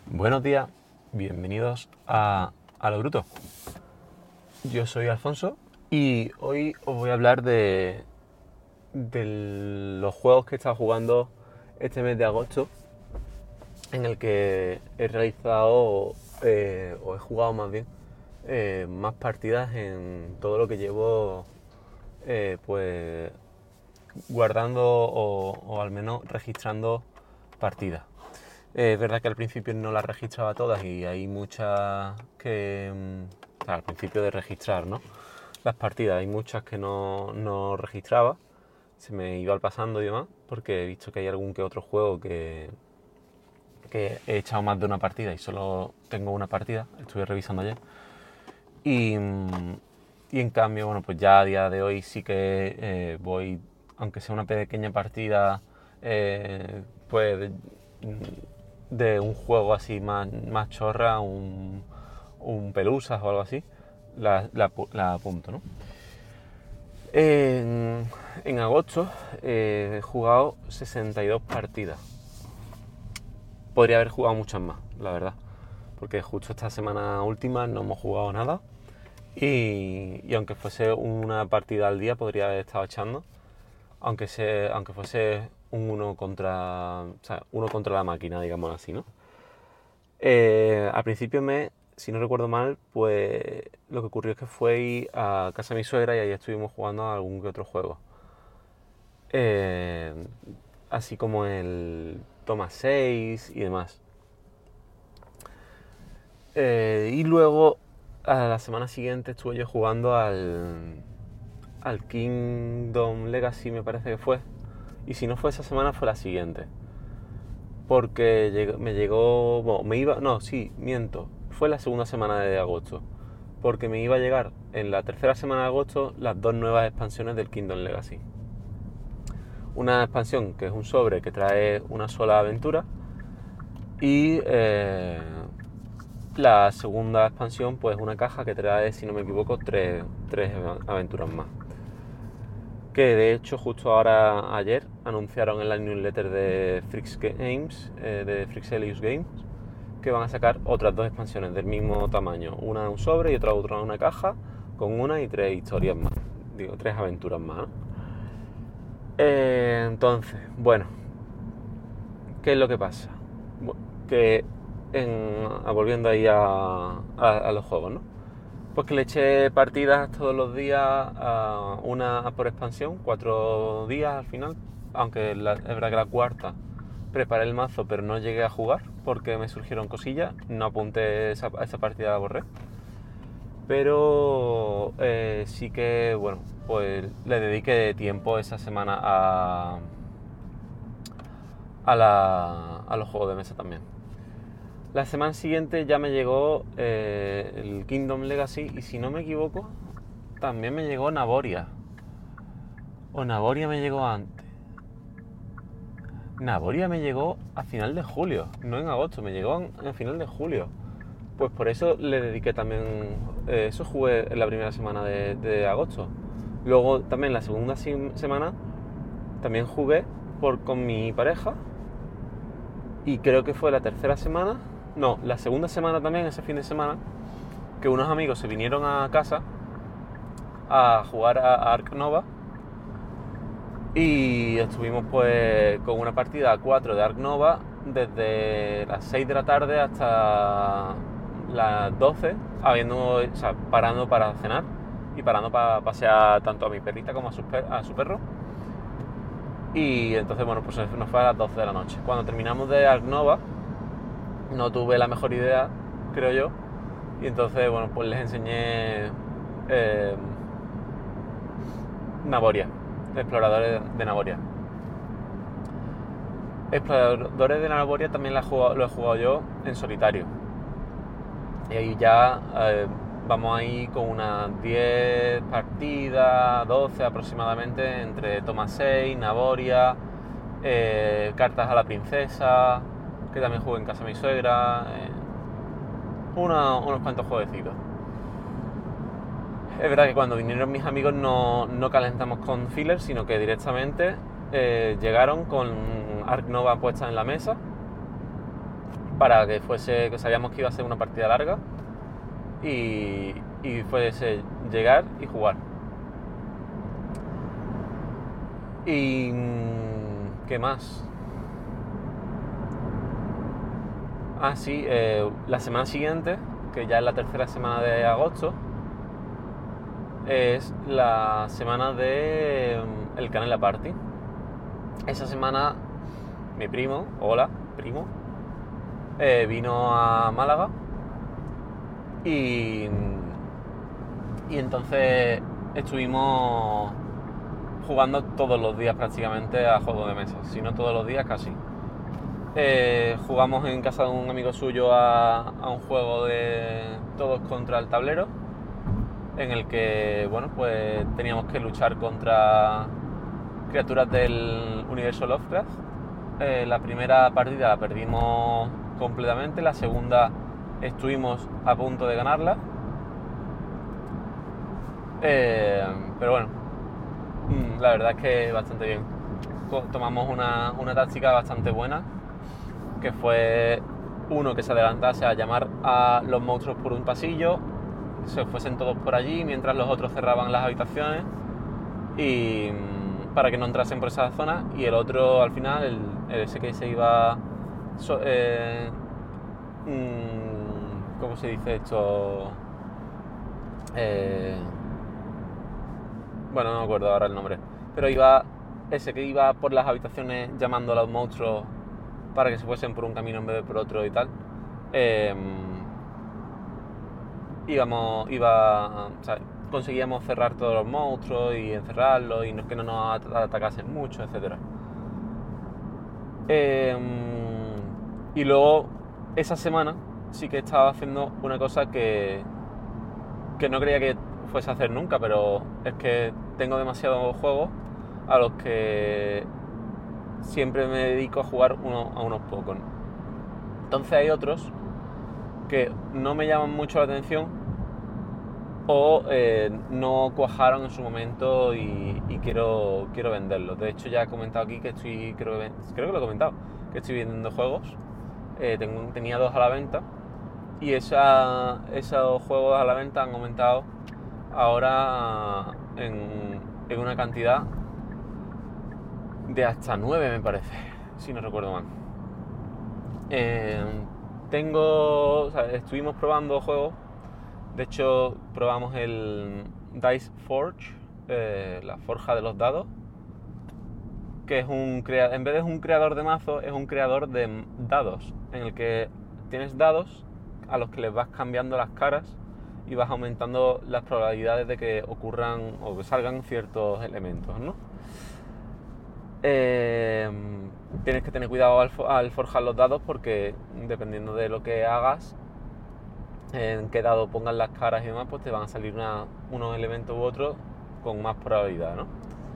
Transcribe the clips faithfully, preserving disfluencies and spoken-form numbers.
Buenos días, bienvenidos a, a Lo Bruto. Yo soy Alfonso y hoy os voy a hablar de, de los juegos que he estado jugando este mes de agosto, en el que he realizado, eh, o he jugado más bien, eh, más partidas en todo lo que llevo, eh, pues guardando o, o al menos registrando partidas. Eh, es verdad que al principio no las registraba todas y hay muchas que... O sea, al principio de registrar, ¿no? Las partidas, hay muchas que no, no registraba, se me iba pasando y demás, porque he visto que hay algún que otro juego que, que he echado más de una partida y solo tengo una partida, estuve revisando ayer. Y, y en cambio, bueno, pues ya a día de hoy sí que eh, voy, aunque sea una pequeña partida, eh, pues... De, de un juego así más, más chorra, un, un pelusas o algo así, la, la, la apunto, ¿no? En, en agosto eh, he jugado sesenta y dos partidas. Podría haber jugado muchas más, la verdad, porque justo esta semana última no hemos jugado nada y, y aunque fuese una partida al día podría haber estado echando, aunque, se, aunque fuese un uno contra, o sea, uno contra la máquina, digamos así, ¿no? Eh, al principio me, si no recuerdo mal, pues lo que ocurrió es que fui a casa de mi suegra y ahí estuvimos jugando a algún que otro juego. Eh, así como el Toma seis y demás. Eh, y luego, a la semana siguiente, estuve yo jugando al, al Kingdom Legacy, me parece que fue. Y si no fue esa semana, fue la siguiente. Porque llegó, me llegó... Bueno, me iba... No, sí, miento. Fue la segunda semana de agosto. Porque me iba a llegar en la tercera semana de agosto las dos nuevas expansiones del Kingdom Legacy. Una expansión que es un sobre que trae una sola aventura. Y eh, la segunda expansión, pues una caja que trae, si no me equivoco, tres, tres aventuras más. Que de hecho justo ahora, ayer, anunciaron en la newsletter de Freaks Games, eh, de Freakselius Games, que van a sacar otras dos expansiones del mismo tamaño. Una en un sobre y otra, otra en una caja, con una y tres historias más. Digo, tres aventuras más, ¿no? Eh, entonces, bueno, ¿qué es lo que pasa? Bueno, que, en, volviendo ahí a, a, a los juegos, ¿no? Pues que le eché partidas todos los días, a una por expansión, cuatro días al final, aunque la, es verdad que la cuarta preparé el mazo pero no llegué a jugar porque me surgieron cosillas, no apunté esa, esa partida, la borré. Pero eh, sí que, bueno, pues le dediqué tiempo esa semana a, a, la, a los juegos de mesa también. La semana siguiente ya me llegó eh, el Kingdom Legacy y si no me equivoco también me llegó Naboria. O Naboria me llegó antes. Naboria me llegó a final de julio, no en agosto, me llegó a final de julio. Pues por eso le dediqué también, eh, eso jugué en la primera semana de, de agosto. Luego también la segunda semana también jugué por, con mi pareja y creo que fue la tercera semana. No, la segunda semana también, ese fin de semana, que unos amigos se vinieron a casa a jugar a Ark Nova y estuvimos pues con una partida a cuatro de Ark Nova desde las seis de la tarde hasta las doce, habiendo, o sea, parando para cenar y parando para pasear tanto a mi perrita como a su, per- a su perro. Y entonces, bueno, pues nos fue a las doce de la noche. Cuando terminamos de Ark Nova, no tuve la mejor idea, creo yo, y entonces, bueno, pues les enseñé eh, Naboria, Exploradores de Naboria. Exploradores de Naboria también lo he jugado, lo he jugado yo en solitario. Y ahí ya eh, vamos ahí con unas diez partidas, doce aproximadamente, entre Toma seis, Naboria, eh, Cartas a la Princesa, que también jugué en casa de mi suegra, eh, una, unos cuantos jueguecitos. Es verdad que cuando vinieron mis amigos no, no calentamos con filler, sino que directamente eh, llegaron con Ark Nova puesta en la mesa para que fuese, que sabíamos que iba a ser una partida larga y, y fuese llegar y jugar. Y ¿qué más? Ah, sí, eh, la semana siguiente, que ya es la tercera semana de agosto, es la semana de um, el Canela Party. Esa semana mi primo, hola, primo, eh, vino a Málaga y, y entonces estuvimos jugando todos los días prácticamente a juegos de mesa, si no todos los días casi. Eh, jugamos en casa de un amigo suyo a, a un juego de todos contra el tablero, en el que, bueno, pues teníamos que luchar contra criaturas del universo Lovecraft. Eh, la primera partida la perdimos completamente, la segunda estuvimos a punto de ganarla. Eh, pero bueno, la verdad es que bastante bien. Tomamos una, una táctica bastante buena, que fue uno que se adelantase a llamar a los monstruos por un pasillo, se fuesen todos por allí mientras los otros cerraban las habitaciones y para que no entrasen por esa zona, y el otro al final, el, el ese que se iba so, eh, mmm, ¿cómo se dice esto? Eh, bueno, no me acuerdo ahora el nombre, pero iba ese que iba por las habitaciones llamando a los monstruos para que se fuesen por un camino en vez de por otro y tal. Eh, íbamos, iba, o sea, conseguíamos cerrar todos los monstruos y encerrarlos y no, que no nos atacasen mucho, etcétera. Eh, y luego, esa semana sí que estaba haciendo una cosa que, que no creía que fuese a hacer nunca, pero es que tengo demasiados juegos a los que siempre me dedico a jugar uno, a unos pocos. Entonces hay otros que no me llaman mucho la atención o eh, no cuajaron en su momento y, y quiero, quiero venderlos. De hecho ya he comentado aquí que estoy, creo que, creo que lo he comentado, que estoy vendiendo juegos. Eh, tengo, tenía dos a la venta y esa, esos juegos a la venta han aumentado ahora en, en una cantidad de hasta nueve, me parece, si no recuerdo mal. Eh, tengo, o sea, estuvimos probando juegos. De hecho, probamos el Dice Forge, eh, la forja de los dados, que es un crea- en vez de un creador de mazo, es un creador de dados, en el que tienes dados a los que les vas cambiando las caras y vas aumentando las probabilidades de que ocurran o que salgan ciertos elementos, ¿no? Eh, tienes que tener cuidado al, al forjar los dados porque dependiendo de lo que hagas, en qué dado pongas las caras y demás, pues te van a salir una, unos elementos u otros con más probabilidad, ¿no?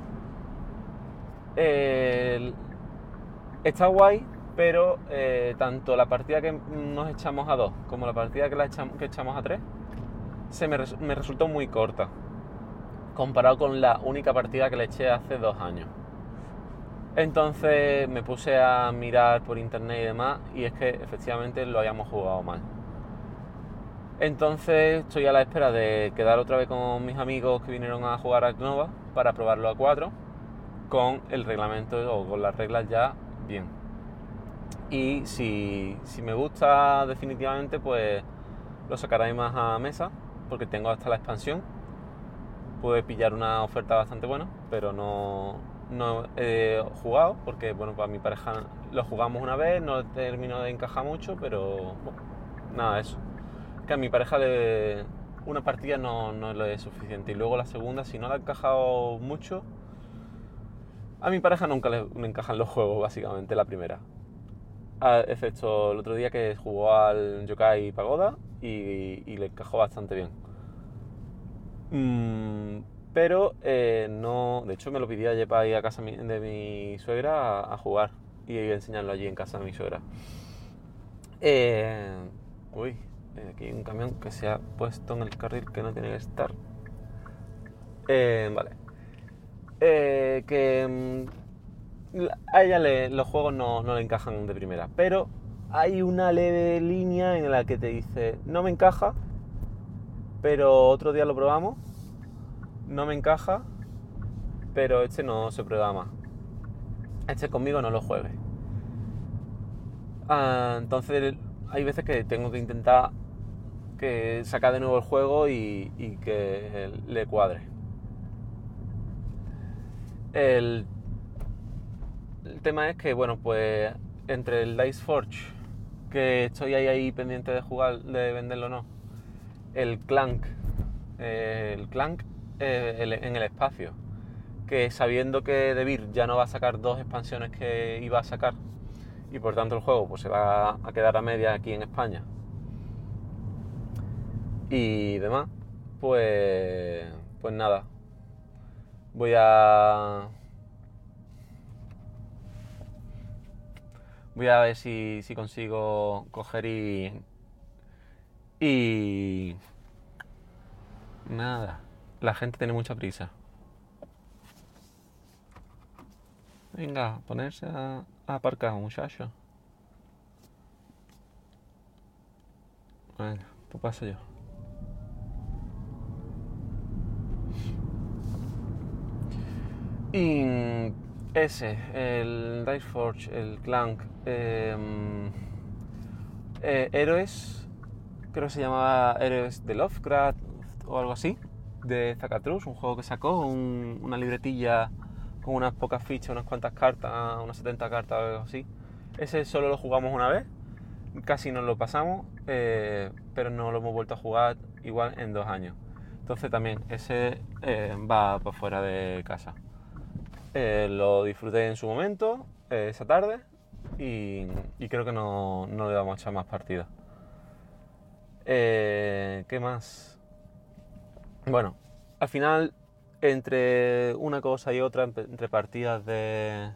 Eh, está guay, pero eh, tanto la partida que nos echamos a dos como la partida que, la echamos, que echamos a tres se me, res, me resultó muy corta comparado con la única partida que le eché hace dos años. Entonces me puse a mirar por internet y demás, y es que efectivamente lo habíamos jugado mal. Entonces estoy a la espera de quedar otra vez con mis amigos que vinieron a jugar a Nova para probarlo a cuatro con el reglamento o con las reglas ya bien. Y si, si me gusta definitivamente, pues lo sacaré más a mesa, porque tengo hasta la expansión. Pude pillar una oferta bastante buena, pero no, no he jugado porque, bueno, para mi pareja lo jugamos una vez, no terminó de encajar mucho, pero bueno, nada, eso. Que a mi pareja le, una partida no, no le es suficiente, y luego la segunda, si no le ha encajado mucho, a mi pareja nunca le, le encajan los juegos, básicamente, la primera. Ah, excepto el otro día que jugó al Yokai Pagoda y, y le encajó bastante bien. Mm, pero eh, no, de hecho me lo pidió ayer para ir a casa de mi suegra a, a jugar y a enseñarlo allí en casa de mi suegra. Eh, uy, aquí hay un camión que se ha puesto en el carril que no tiene que estar. Eh, vale. Eh, que mm, a ella le, los juegos no, no le encajan de primera, pero hay una leve línea en la que te dice, no me encaja, pero otro día lo probamos, no me encaja, pero este no se prueba más. Este conmigo no lo juegues. Ah, entonces hay veces que tengo que intentar que sacar de nuevo el juego y, y que le cuadre. El, el tema es que, bueno, pues entre el Dice Forge, que estoy ahí, ahí pendiente de jugar, de venderlo o no, el Clank, eh, el Clank eh, el, en el espacio, que sabiendo que De Beer ya no va a sacar dos expansiones que iba a sacar y por tanto el juego pues se va a quedar a media aquí en España y demás, pues pues nada, voy a voy a ver si, si consigo coger y y nada, la gente tiene mucha prisa. Venga, ponerse a, a aparcar, muchacho. Venga, pues paso yo. Y ese, el Dice Forge, el Clank, eh, eh, Héroes, creo que se llamaba Héroes de Lovecraft o algo así, de Zacatrus, un juego que sacó, un, una libretilla con unas pocas fichas, unas cuantas cartas, unas setenta cartas o algo así. Ese solo lo jugamos una vez, casi nos lo pasamos, eh, pero no lo hemos vuelto a jugar igual en dos años. Entonces también ese eh, va para fuera de casa. Eh, lo disfruté en su momento, eh, esa tarde, y, y creo que no, no le vamos a echar más partidas. Eh, ¿Qué más? Bueno, al final, entre una cosa y otra, entre partidas de,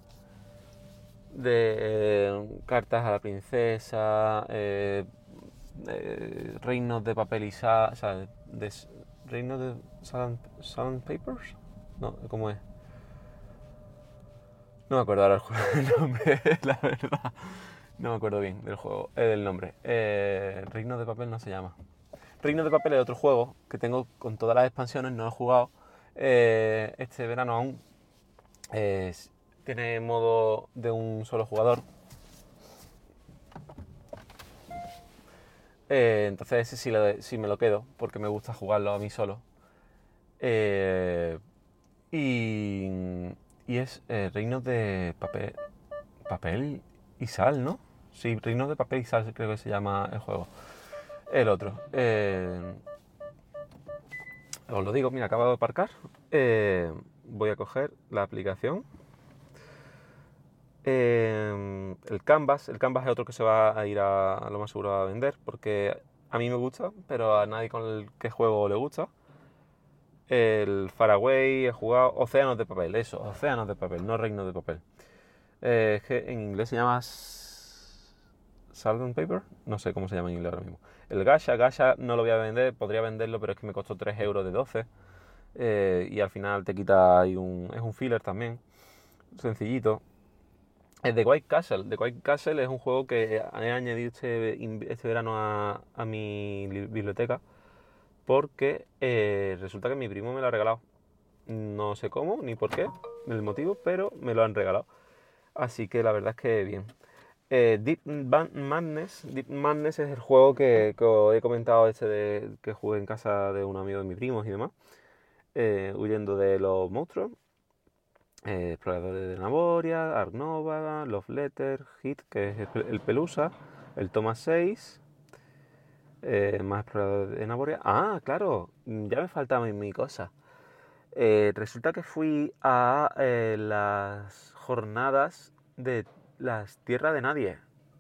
de eh, cartas a la princesa, eh, eh, reinos de papel y sal, o sea, de, reinos de salt, salt papers, no, ¿cómo es? No me acuerdo ahora el nombre, la verdad. No me acuerdo bien del juego, eh, del nombre. Eh, Reino de Papel no se llama. Reino de Papel es otro juego que tengo con todas las expansiones, no he jugado eh, este verano aún. Eh, tiene modo de un solo jugador. Eh, entonces ese sí, lo, sí me lo quedo, porque me gusta jugarlo a mí solo. Eh, y, y es eh, Reinos de Papel, papel y Sal, ¿no? Sí, Reinos de Papel y Sal creo que se llama el juego. El otro. Eh, os lo digo, mira, acabo de aparcar. Eh, voy a coger la aplicación. Eh, el Canvas. El Canvas es otro que se va a ir a, a lo más seguro a vender, porque a mí me gusta, pero a nadie con el que juego le gusta. El Faraway, he jugado Océanos de Papel, eso, Océanos de Papel, no Reinos de Papel. Eh, es que en inglés se llama Salt and Paper, no sé cómo se llama en inglés ahora mismo. El Gacha, Gacha no lo voy a vender, podría venderlo, pero es que me costó tres euros de doce. Eh, y al final te quita ahí un... es un filler también, sencillito. El de White Castle, The White Castle es un juego que he añadido este, este verano a, a mi biblioteca, porque eh, resulta que mi primo me lo ha regalado. No sé cómo, ni por qué, el motivo, pero me lo han regalado. Así que la verdad es que bien. Eh, Deep Madness, Deep Madness es el juego que, que os he comentado, este de, que jugué en casa de un amigo de mis primos y demás, eh, huyendo de los monstruos. Eh, Exploradores de Naboria, Ark Nova, Love Letter, Hit, que es el, el Pelusa, el Thomas seis, eh, más Exploradores de Naboria. Ah, claro, ya me faltaba mi, mi cosa. Eh, resulta que fui a eh, las jornadas de las Tierras de Nadie.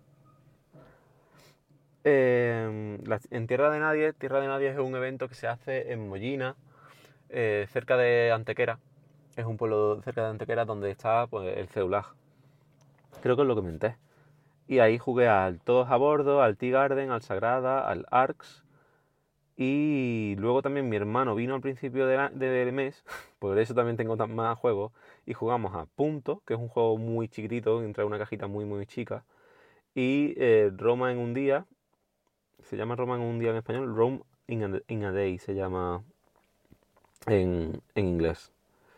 Eh, la, en Tierra de Nadie, Tierra de Nadie es un evento que se hace en Mollina, eh, cerca de Antequera. Es un pueblo cerca de Antequera donde está pues, el Ceulag. Creo que os lo comenté. Y ahí jugué al Todos a Bordo, al Tea Garden, al Sagrada, al Arx. Y luego también mi hermano vino al principio de la, del mes, por eso también tengo más juegos, y jugamos a Punto, que es un juego muy chiquitito, entra en una cajita muy muy chica, y eh, Roma en un día, se llama Roma en un día en español, Rome in a, in a Day se llama en, en inglés.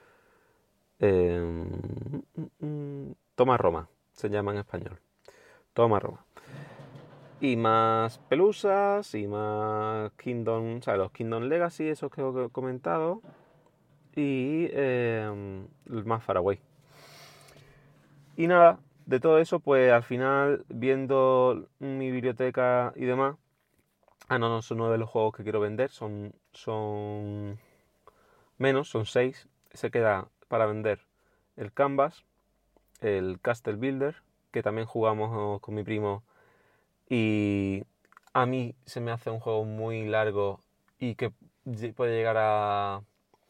Eh, Toma Roma se llama en español. Toma Roma. Y más pelusas y más Kingdom, o sea, los Kingdom Legacy, esos que os he comentado. Y eh, más Faraway. Y nada, de todo eso, pues al final, viendo mi biblioteca y demás, ah, no, no, son nueve los juegos que quiero vender, son, son menos, son seis. Se queda para vender el Canvas, el Castle Builder, que también jugamos con mi primo y a mí se me hace un juego muy largo y que puede llegar a,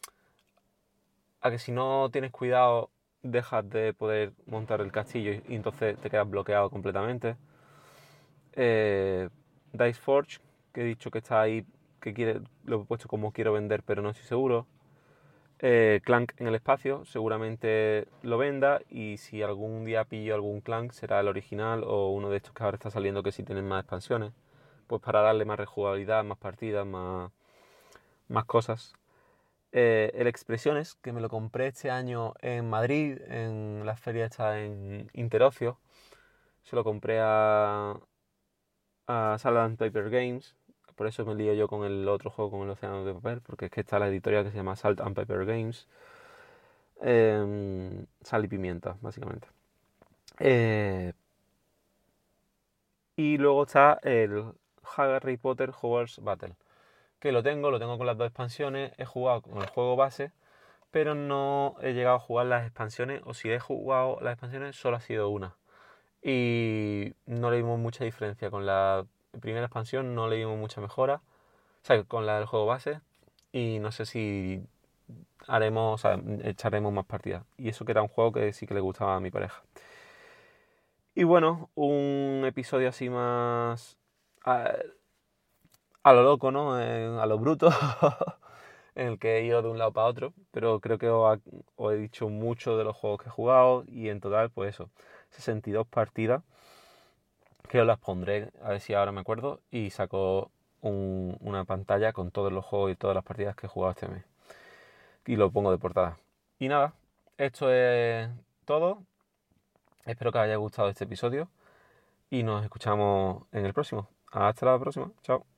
a que si no tienes cuidado dejas de poder montar el castillo y, y entonces te quedas bloqueado completamente. Eh, Dice Forge, que he dicho que está ahí, que quiere, lo he puesto como quiero vender pero no estoy seguro. Eh, Clank en el espacio, seguramente lo venda y si algún día pillo algún Clank será el original o uno de estos que ahora está saliendo que sí tienen más expansiones, pues para darle más rejugabilidad, más partidas, más, más cosas. Eh, el Expresiones, que me lo compré este año en Madrid, en la feria esta en Interocio, se lo compré a, a Salad and Paper Games, por eso me lío yo con el otro juego, con el Océano de Papel, porque es que está la editorial que se llama Salt and Paper Games. Eh, sal y pimienta, básicamente. Eh, y luego está el Harry Potter Hogwarts Battle, que lo tengo, lo tengo con las dos expansiones, he jugado con el juego base, pero no he llegado a jugar las expansiones, o si he jugado las expansiones, solo ha sido una. Y no le dimos mucha diferencia con la primera expansión, no le dimos mucha mejora, o sea, con la del juego base, y no sé si haremos, o sea, echaremos más partidas. Y eso que era un juego que sí que le gustaba a mi pareja. Y bueno, un episodio así más a, a lo loco, ¿no? Eh, a lo bruto, en el que he ido de un lado para otro, pero creo que os, ha, os he dicho mucho de los juegos que he jugado y en total, pues eso, sesenta y dos partidas, que os las pondré, a ver si ahora me acuerdo, y saco un, una pantalla con todos los juegos y todas las partidas que he jugado este mes. Y lo pongo de portada. Y nada, esto es todo. Espero que os haya gustado este episodio y nos escuchamos en el próximo. Hasta la próxima. Chao.